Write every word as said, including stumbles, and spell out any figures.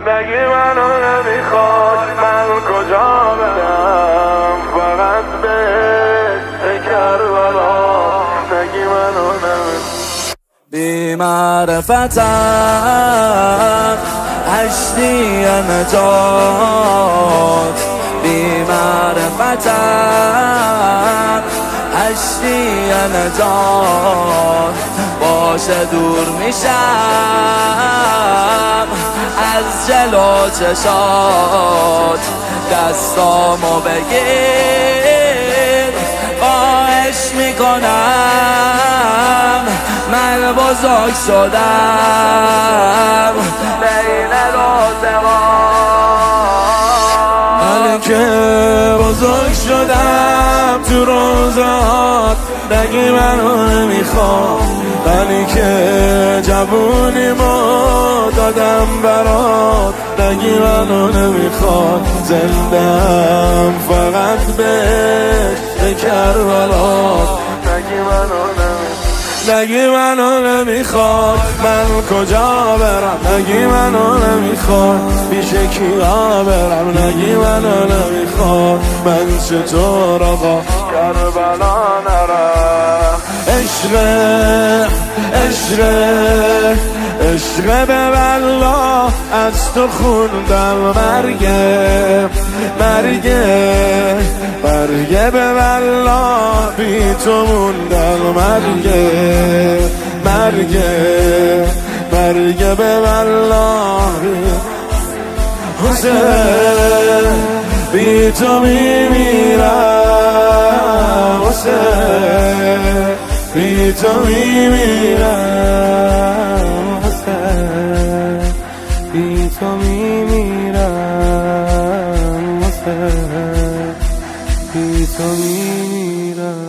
نگی منو نمیخواد من کجا برم فقط به کربلا نگی منو نمیخواد بی معرفتم هشتی نجات بی معرفتم هشتی نجات باشه دور میشم از جلو چشات دستامو بگیر خواهش میکنم من بزرگ شدم بین روزگار من که بزرگ شدم تو روزات نگی منو نمیخوام منی که جوونیمو دادم برات نگی منو نمیخواد زندم فقط به کربلا نگی منو نمیخواد نگی منو نمیخواد من کجا برم نگی منو نمیخواد پیش کیا برم نگی منو نمیخواد من چطور آقا کربلا نرم عشق عشق عشق به والله از تو خوندم مرگه مرگه مرگه به والله بی تو موندم مرگه مرگه مرگه به والله حسین بی تو میمیرم حسین بی تو میمیرم حسین بی تو میمیرم حسین بی تو میمیرم